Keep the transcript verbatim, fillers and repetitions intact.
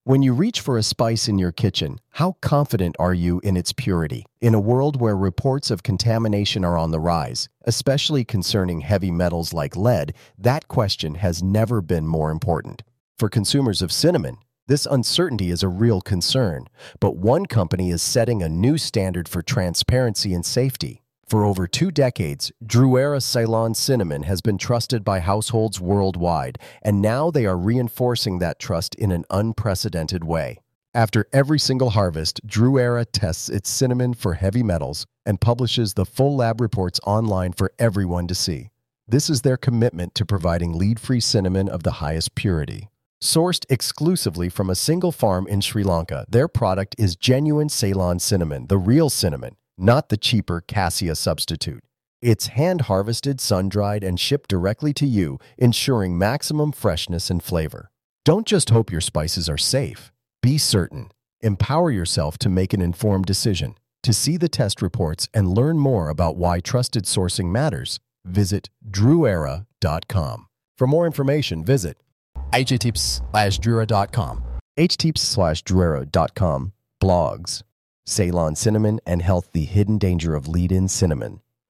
When you reach for a spice in your kitchen, how confident are you in its purity? In a world where reports of contamination are on the rise, especially concerning heavy metals like lead, that question has never been more important. For consumers of cinnamon, this uncertainty is a real concern, but one company is setting a new standard for transparency and safety. For over two decades, Druera Ceylon cinnamon has been trusted by households worldwide, and now they are reinforcing that trust in an unprecedented way. After every single harvest, Druera tests its cinnamon for heavy metals and publishes the full lab reports online for everyone to see. This is their commitment to providing lead-free cinnamon of the highest purity. Sourced exclusively from a single farm in Sri Lanka, their product is genuine Ceylon cinnamon, the real cinnamon, not the cheaper cassia substitute. It's hand-harvested, sun-dried, and shipped directly to you, ensuring maximum freshness and flavor. Don't just hope your spices are safe. Be certain. Empower yourself to make an informed decision. To see the test reports and learn more about why trusted sourcing matters, visit druera dot com. For more information, visit httips slash druera dot com. httips slash druera dot com. Blogs. Ceylon cinnamon and health, the hidden danger of lead-in cinnamon.